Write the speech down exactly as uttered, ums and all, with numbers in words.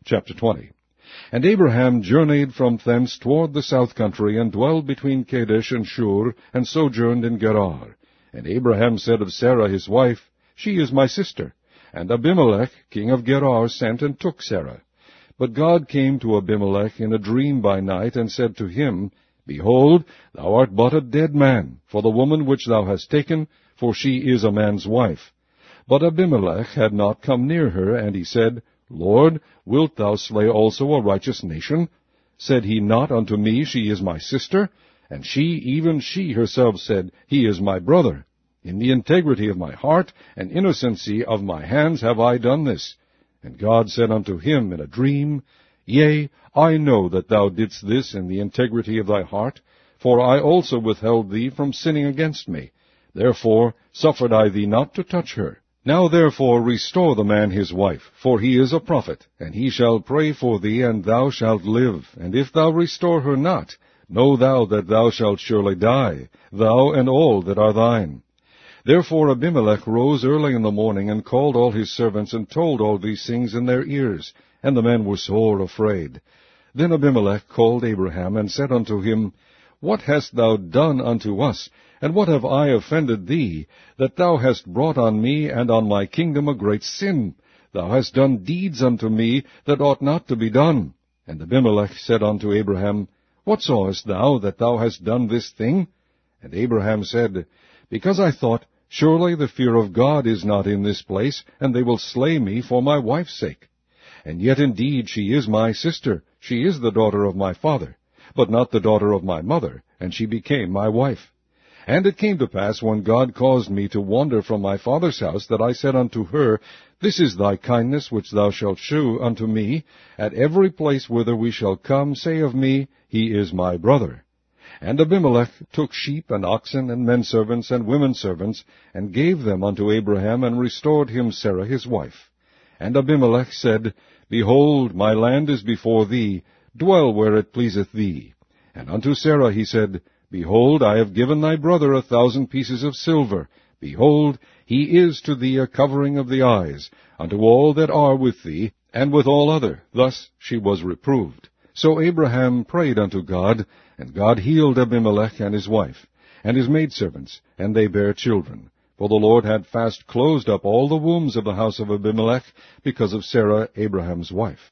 Chapter twenty. And Abraham journeyed from thence toward the south country, and dwelled between Kadesh and Shur, and sojourned in Gerar. And Abraham said of Sarah his wife, She is my sister. And Abimelech king of Gerar sent and took Sarah. But God came to Abimelech in a dream by night, and said to him, Behold, thou art but a dead man, for the woman which thou hast taken, for she is a man's wife. But Abimelech had not come near her, and he said, Lord, wilt thou slay also a righteous nation? Said he not unto me, She is my sister? And she, even she herself said, He is my brother. In the integrity of my heart and innocency of my hands have I done this. And God said unto him in a dream, Yea, I know that thou didst this in the integrity of thy heart, for I also withheld thee from sinning against me. Therefore suffered I thee not to touch her. Now therefore restore the man his wife, for he is a prophet, and he shall pray for thee, and thou shalt live. And if thou restore her not, know thou that thou shalt surely die, thou and all that are thine. Therefore Abimelech rose early in the morning, and called all his servants, and told all these things in their ears. And the men were sore afraid. Then Abimelech called Abraham, and said unto him, What hast thou done unto us, and what have I offended thee, that thou hast brought on me and on my kingdom a great sin? Thou hast done deeds unto me that ought not to be done. And Abimelech said unto Abraham, What sawest thou that thou hast done this thing? And Abraham said, Because I thought, Surely the fear of God is not in this place, and they will slay me for my wife's sake. And yet indeed she is my sister, she is the daughter of my father, but not the daughter of my mother, and she became my wife. And it came to pass, when God caused me to wander from my father's house, that I said unto her, This is thy kindness which thou shalt shew unto me. At every place whither we shall come, say of me, He is my brother. And Abimelech took sheep and oxen and men servants and women servants, and gave them unto Abraham, and restored him Sarah his wife. And Abimelech said, Behold, my land is before thee, dwell where it pleaseth thee. And unto Sarah he said, Behold, I have given thy brother a thousand pieces of silver. Behold, he is to thee a covering of the eyes, unto all that are with thee, and with all other. Thus she was reproved. So Abraham prayed unto God, and God healed Abimelech and his wife, and his maidservants, and they bare children. For the Lord had fast closed up all the wombs of the house of Abimelech, because of Sarah Abraham's wife.